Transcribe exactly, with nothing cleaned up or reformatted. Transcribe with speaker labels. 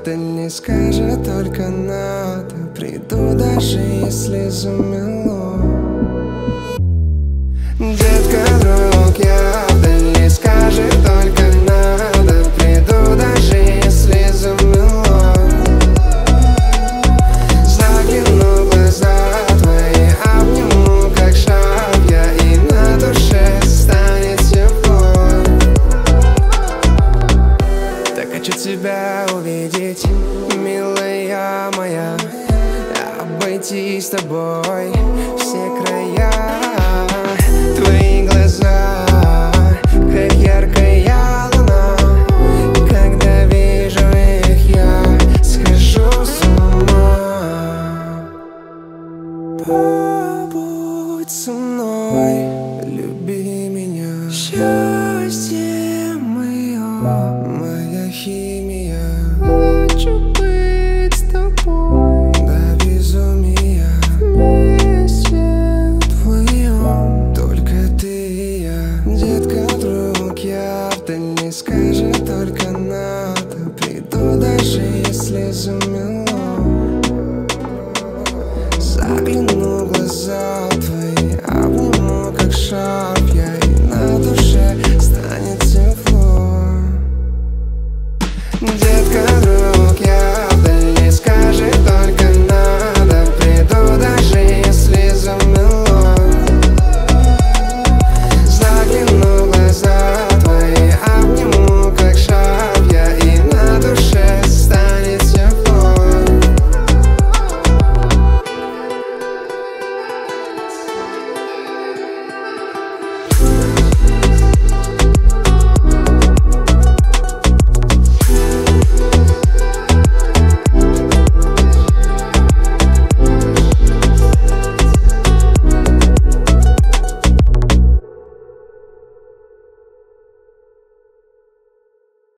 Speaker 1: правда не скажет, только надо. Приду, даже если замело. Детка, друг, я вдали, скажет, только надо. Приду, даже если замело. Загляну в глаза твои, обниму, как шаг я, и на душе станет тепло. Так хочу тебя увидеть, милая моя, обойти с тобой все края.